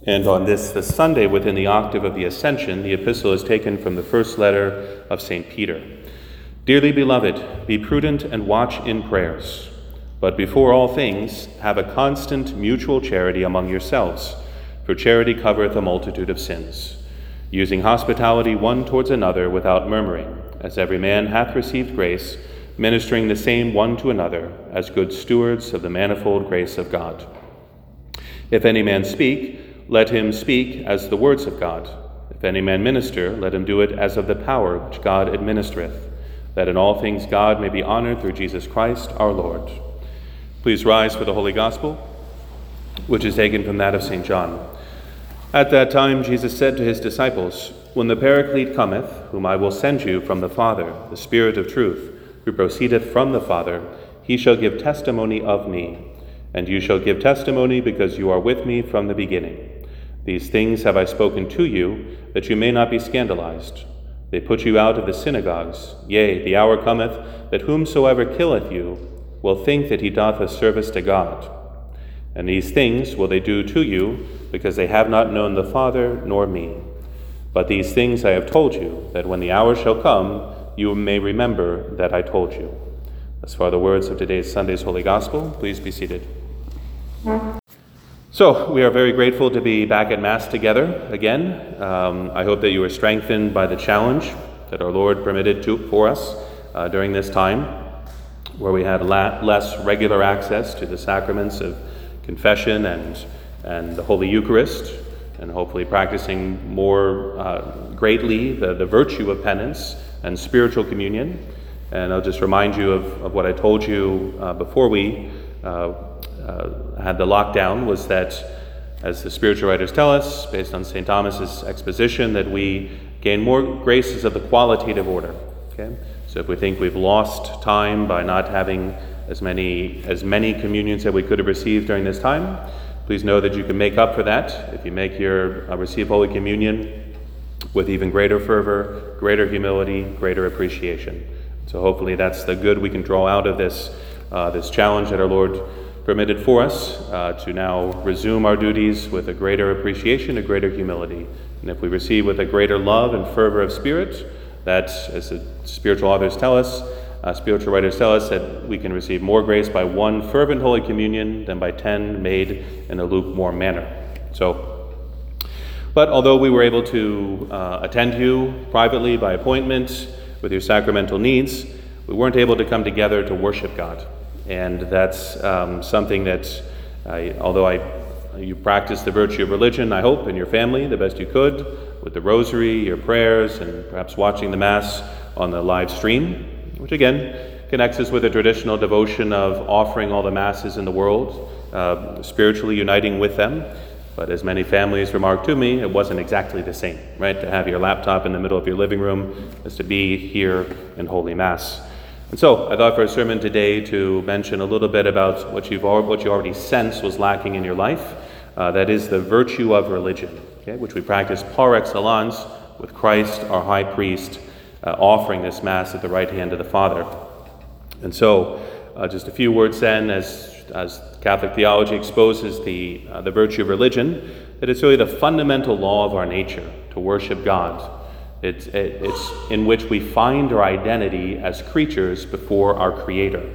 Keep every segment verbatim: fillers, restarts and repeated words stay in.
And on this, the Sunday within the octave of the Ascension, the epistle is taken from the first letter of Saint Peter. Dearly beloved, be prudent and watch in prayers. But before all things, have a constant mutual charity among yourselves, for charity covereth a multitude of sins. Using hospitality one towards another without murmuring, as every man hath received grace, ministering the same one to another, as good stewards of the manifold grace of God. If any man speak, let him speak as the words of God. If any man minister, let him do it as of the power which God administereth, that in all things God may be honored through Jesus Christ our Lord. Please rise for the Holy Gospel, which is taken from that of Saint John. At that time Jesus said to his disciples, When the Paraclete cometh, whom I will send you from the Father, the Spirit of truth, who proceedeth from the Father, he shall give testimony of me. And you shall give testimony because you are with me from the beginning. These things have I spoken to you, that you may not be scandalized. They put you out of the synagogues. Yea, the hour cometh, that whomsoever killeth you will think that he doth a service to God. And these things will they do to you, because they have not known the Father nor me. But these things I have told you, that when the hour shall come, you may remember that I told you. As far the words of today's Sunday's Holy Gospel, please be seated. So, we are very grateful to be back at Mass together again. Um, I hope that you were strengthened by the challenge that our Lord permitted to, for us uh, during this time, where we had la- less regular access to the sacraments of confession and, and the Holy Eucharist, and hopefully practicing more uh, greatly the, the virtue of penance and spiritual communion. And I'll just remind you of, of what I told you uh, before we uh, uh, had the lockdown, was that, as the spiritual writers tell us, based on Saint Thomas's exposition, that we gain more graces of the qualitative order. Okay? So if we think we've lost time by not having as many as many communions that we could have received during this time, please know that you can make up for that if you make your uh, receive Holy Communion with even greater fervor, greater humility, greater appreciation. So hopefully that's the good we can draw out of this uh, this challenge that our Lord permitted for us, uh, to now resume our duties with a greater appreciation, a greater humility. And if we receive with a greater love and fervor of spirit, that, as the spiritual authors tell us, uh, spiritual writers tell us, that we can receive more grace by one fervent Holy Communion than by ten made in a lukewarm manner. So, but although we were able to uh, attend you privately by appointment with your sacramental needs, we weren't able to come together to worship God. And that's um, something that, I, although I, you practice the virtue of religion, I hope, in your family the best you could, with the rosary, your prayers, and perhaps watching the Mass on the live stream, which again connects us with a traditional devotion of offering all the Masses in the world, uh, spiritually uniting with them. But as many families remarked to me, it wasn't exactly the same, right? To have your laptop in the middle of your living room as to be here in Holy Mass. And so I thought for a sermon today to mention a little bit about what you've al- what you already sense was lacking in your life. Uh, that is the virtue of religion, okay, which we practice par excellence with Christ, our high priest, uh, offering this Mass at the right hand of the Father. And so uh, just a few words then, as as Catholic theology exposes the uh, the virtue of religion, that it's really the fundamental law of our nature to worship God. It's, it, it's in which we find our identity as creatures before our Creator.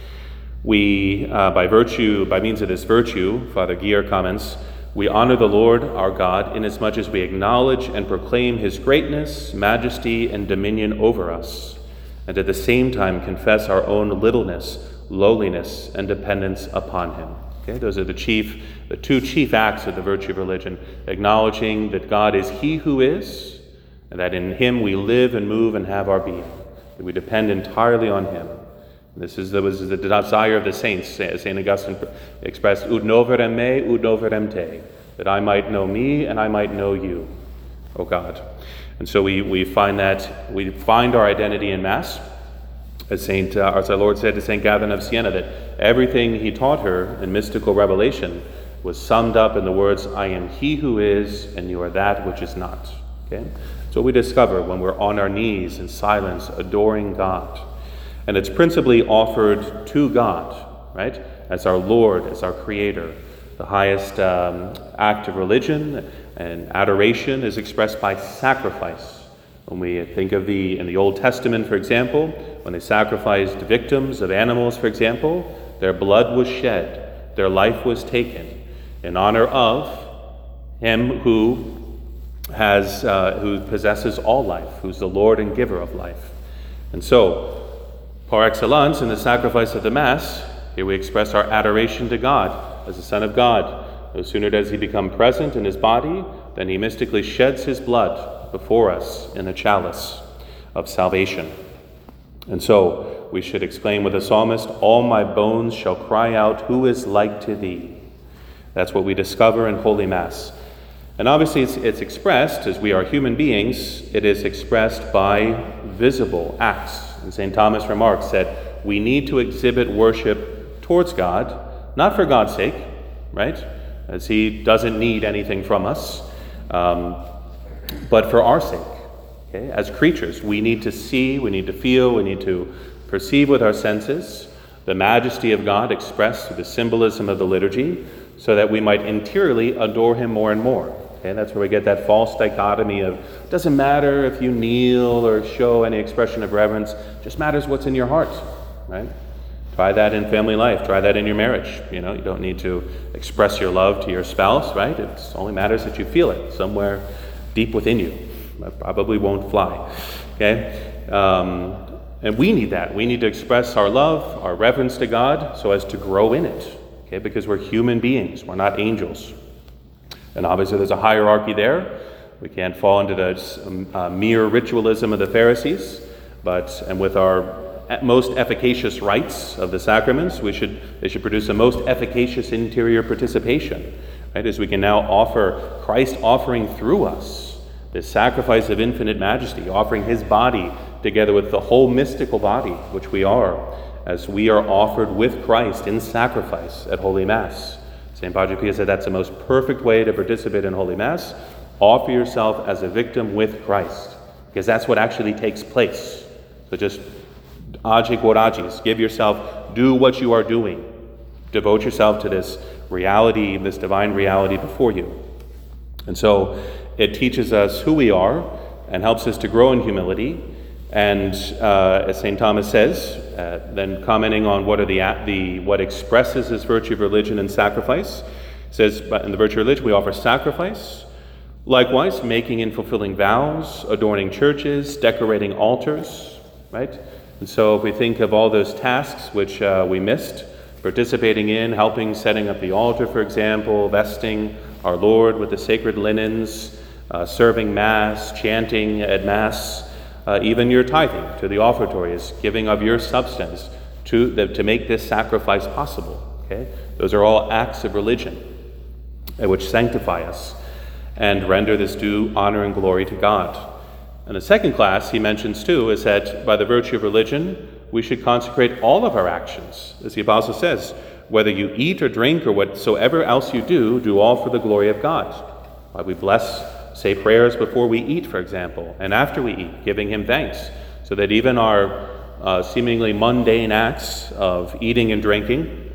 We, uh, by virtue, by means of this virtue, Father Gier comments, we honor the Lord our God inasmuch as we acknowledge and proclaim His greatness, majesty, and dominion over us, and at the same time confess our own littleness, lowliness, and dependence upon Him. Okay, those are the chief, the two chief acts of the virtue of religion: acknowledging that God is He who is, and that in Him we live and move and have our being, that we depend entirely on Him. And this is the, was the desire of the saints, Saint Augustine expressed, ut noverem me, ut noverem te, that I might know me and I might know you, O God. And so we, we find that, we find our identity in Mass, as Saint, uh, as our Lord said to Saint Catherine of Siena, that everything He taught her in mystical revelation was summed up in the words, I am He who is, and you are that which is not. Okay? So we discover when we're on our knees in silence, adoring God. And it's principally offered to God, right? As our Lord, as our Creator, The highest um, act of religion and adoration is expressed by sacrifice. When we think of the, in the Old Testament, for example, when they sacrificed victims of animals, for example, their blood was shed, their life was taken in honor of him who has, uh, who possesses all life, who's the Lord and giver of life. And so, par excellence, in the sacrifice of the Mass, here we express our adoration to God as the Son of God. No sooner does he become present in his body than he mystically sheds his blood before us in the chalice of salvation. And so we should exclaim with the psalmist, "All my bones shall cry out, who is like to thee?" That's what we discover in Holy Mass. And obviously it's, it's expressed, as we are human beings, it is expressed by visible acts. And Saint Thomas remarks that we need to exhibit worship towards God, not for God's sake, right? As he doesn't need anything from us, um, but for our sake. Okay? As creatures, we need to see, we need to feel, we need to perceive with our senses the majesty of God expressed through the symbolism of the liturgy, so that we might interiorly adore him more and more. Okay? That's where we get that false dichotomy of, it doesn't matter if you kneel or show any expression of reverence, it just matters what's in your heart, right? Try that in family life. Try that in your marriage. You know, you don't need to express your love to your spouse, right? It only matters that you feel it somewhere deep within you. That probably won't fly. Okay? Um, and we need that. We need to express our love, our reverence to God, so as to grow in it. Okay? Because we're human beings. We're not angels. And obviously there's a hierarchy there. We can't fall into the uh, mere ritualism of the Pharisees. But, and with our most efficacious rites of the sacraments, we should they should produce a most efficacious interior participation, right? As we can now offer Christ offering through us this sacrifice of infinite majesty, offering his body together with the whole mystical body, which we are, as we are offered with Christ in sacrifice at Holy Mass. Saint Padre Pio said that's the most perfect way to participate in Holy Mass. Offer yourself as a victim with Christ, because that's what actually takes place. So just agi quod agis, give yourself, do what you are doing. Devote yourself to this reality, this divine reality before you. And so it teaches us who we are and helps us to grow in humility. And uh, as Saint Thomas says, uh, then commenting on what are the, the what expresses this virtue of religion and sacrifice, says, but in the virtue of religion we offer sacrifice, likewise making and fulfilling vows, adorning churches, decorating altars, right? And so if we think of all those tasks which uh, we missed, participating in, helping, setting up the altar, for example, vesting our Lord with the sacred linens, uh, serving Mass, chanting at Mass, uh, even your tithing to the offertory is giving of your substance to, the, to make this sacrifice possible. Okay? Those are all acts of religion uh, which sanctify us and render this due honor and glory to God. And the second class he mentions too is that by the virtue of religion, we should consecrate all of our actions. As the Apostle says, whether you eat or drink or whatsoever else you do, do all for the glory of God. Why we bless, say prayers before we eat, for example, and after we eat, giving him thanks, so that even our uh, seemingly mundane acts of eating and drinking,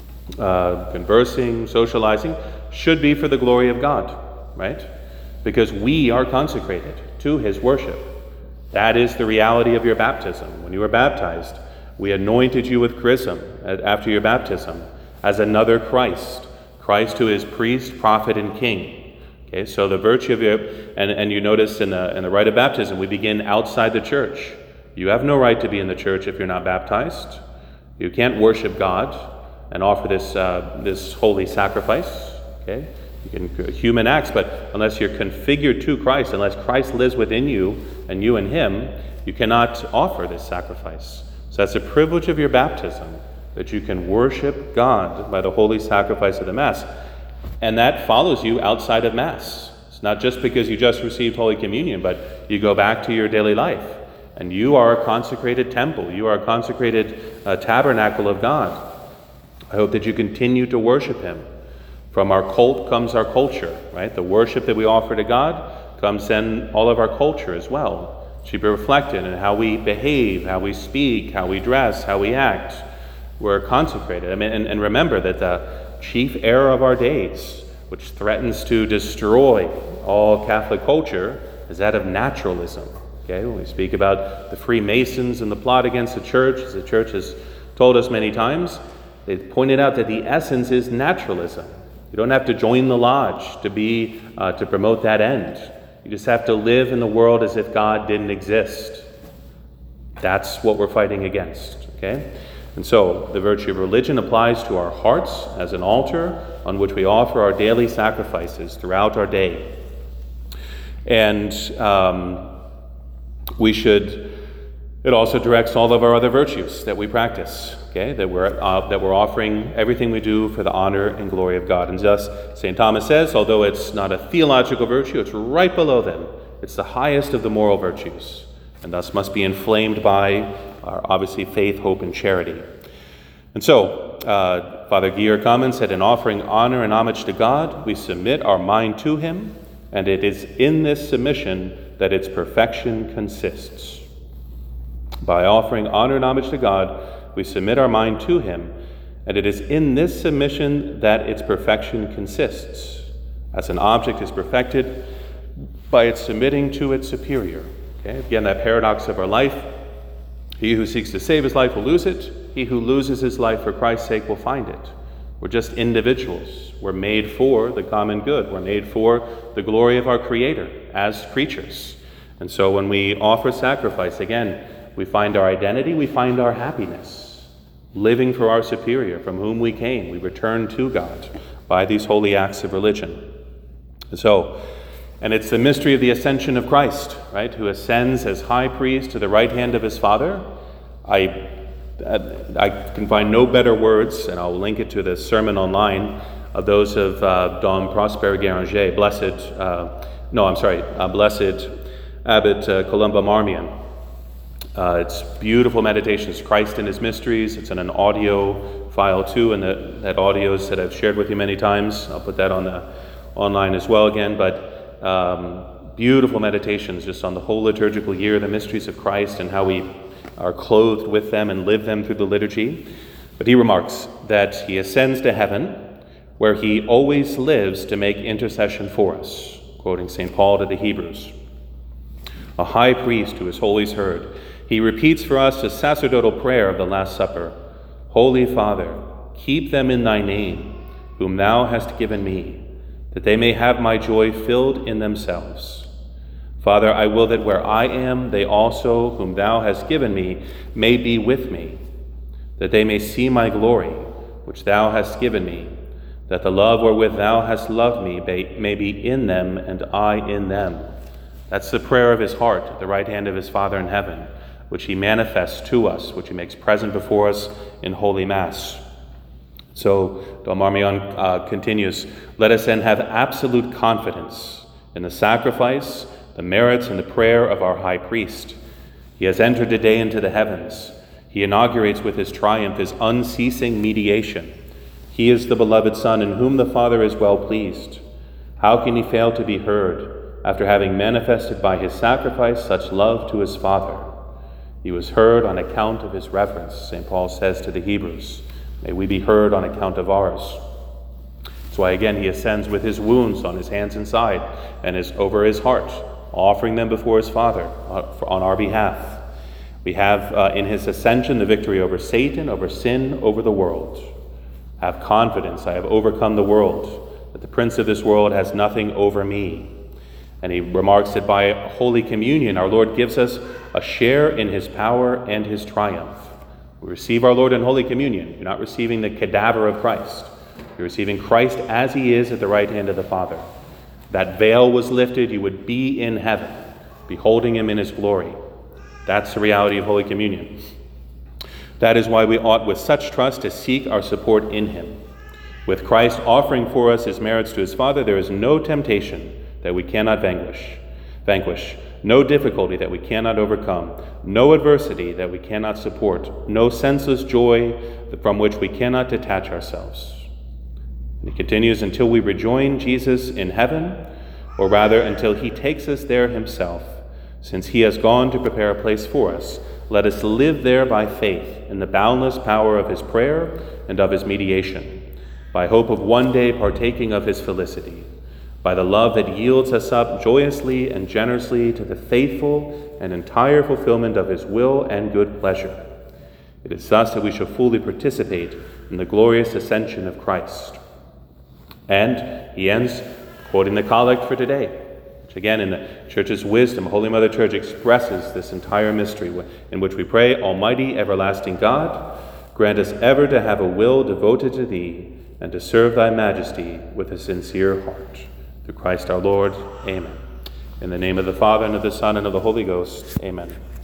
uh, conversing, socializing, should be for the glory of God, right? Because we are consecrated to his worship. That is the reality of your baptism. When you were baptized, we anointed you with chrism after your baptism as another Christ, Christ who is priest, prophet, and king. Okay, so the virtue of your, and, and you notice in the, in the rite of baptism, we begin outside the church. You have no right to be in the church if you're not baptized. You can't worship God and offer this, uh, this holy sacrifice. Okay. You can human acts, but unless you're configured to Christ, unless Christ lives within you and you in him, you cannot offer this sacrifice. So that's a privilege of your baptism, that you can worship God by the holy sacrifice of the Mass. And that follows you outside of Mass. It's not just because you just received Holy Communion, but you go back to your daily life. And you are a consecrated temple. You are a consecrated uh, tabernacle of God. I hope that you continue to worship him. From our cult comes our culture, right? The worship that we offer to God comes then all of our culture as well. It should be reflected in how we behave, how we speak, how we dress, how we act. We're consecrated. I mean, and, and remember that the, chief error of our days, which threatens to destroy all Catholic culture, is that of naturalism. Okay, when we speak about the Freemasons and the plot against the church, as the church has told us many times, they pointed out that the essence is naturalism. You don't have to join the lodge to be uh, to promote that end. You just have to live in the world as if God didn't exist. That's what we're fighting against. Okay, and so the virtue of religion applies to our hearts as an altar on which we offer our daily sacrifices throughout our day. And um, we should, it also directs all of our other virtues that we practice, okay, that we're, uh, that we're offering everything we do for the honor and glory of God. And thus, Saint Thomas says, although it's not a theological virtue, it's right below them. It's the highest of the moral virtues, and thus must be inflamed by our, obviously, faith, hope, and charity. And so, uh, Father Guillaume comments that in offering honor and homage to God, we submit our mind to him, and it is in this submission that its perfection consists. By offering honor and homage to God, we submit our mind to him, and it is in this submission that its perfection consists, as an object is perfected by its submitting to its superior. Okay? Again, that paradox of our life. He who seeks to save his life will lose it. He who loses his life for Christ's sake will find it. We're just individuals. We're made for the common good. We're made for the glory of our Creator as creatures. And so when we offer sacrifice, again, we find our identity, we find our happiness. Living for our superior, from whom we came, we return to God by these holy acts of religion. So, and it's the mystery of the ascension of Christ, right, who ascends as high priest to the right hand of his Father. I I can find no better words, and I'll link it to the sermon online, of those of uh, Dom Prosper Guéranger, blessed, uh, no, I'm sorry, uh, blessed Abbot uh, Columba Marmion. Uh, it's beautiful meditations, Christ and his mysteries. It's in an audio file too, and the, that audios that I've shared with you many times. I'll put that on the online as well again, but um, beautiful meditations just on the whole liturgical year, the mysteries of Christ and how we are clothed with them and live them through the liturgy. But he remarks that he ascends to heaven, where he always lives to make intercession for us, quoting Saint Paul to the Hebrews. A high priest who is always heard, he repeats for us the sacerdotal prayer of the Last Supper. Holy Father, keep them in thy name, whom thou hast given me, that they may have my joy filled in themselves. Father, I will that where I am, they also, whom thou hast given me, may be with me, that they may see my glory, which thou hast given me, that the love wherewith thou hast loved me may be in them, and I in them. That's the prayer of his heart at the right hand of his Father in heaven, which he manifests to us, which he makes present before us in Holy Mass. So, Dom Marmion uh, continues, let us then have absolute confidence in the sacrifice, the merits, and the prayer of our high priest. He has entered today into the heavens. He inaugurates with his triumph his unceasing mediation. He is the beloved Son in whom the Father is well pleased. How can he fail to be heard after having manifested by his sacrifice such love to his Father? He was heard on account of his reverence, Saint Paul says to the Hebrews. May we be heard on account of ours. That's why again he ascends with his wounds on his hands and side and is over his heart, offering them before his Father on our behalf. We have uh, in his ascension the victory over Satan, over sin, over the world. Have confidence, I have overcome the world, that the prince of this world has nothing over me. And he remarks that by Holy Communion, our Lord gives us a share in his power and his triumph. We receive our Lord in Holy Communion. You're not receiving the cadaver of Christ. You're receiving Christ as he is at the right hand of the Father. That veil was lifted, you would be in heaven, beholding him in his glory. That's the reality of Holy Communion. That is why we ought with such trust to seek our support in him. With Christ offering for us his merits to his Father, there is no temptation that we cannot vanquish, vanquish, no difficulty that we cannot overcome, no adversity that we cannot support, no senseless joy from which we cannot detach ourselves. And he continues, until we rejoin Jesus in heaven, or rather until he takes us there himself, since he has gone to prepare a place for us. Let us live there by faith in the boundless power of his prayer and of his mediation. by hope of one day partaking of his felicity, by the love that yields us up joyously and generously to the faithful and entire fulfillment of his will and good pleasure. It is thus that we shall fully participate in the glorious ascension of Christ. And he ends quoting the collect for today, which again in the Church's wisdom, Holy Mother Church expresses this entire mystery in which we pray, Almighty everlasting God, grant us ever to have a will devoted to thee and to serve thy majesty with a sincere heart. Through Christ our Lord. Amen. In the name of the Father, and of the Son, and of the Holy Ghost. Amen.